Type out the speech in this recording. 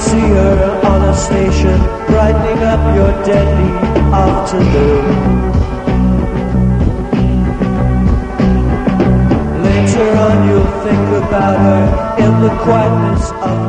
see her on a station, brightening up your deadly afternoon. Later on you'll think about her in the quietness of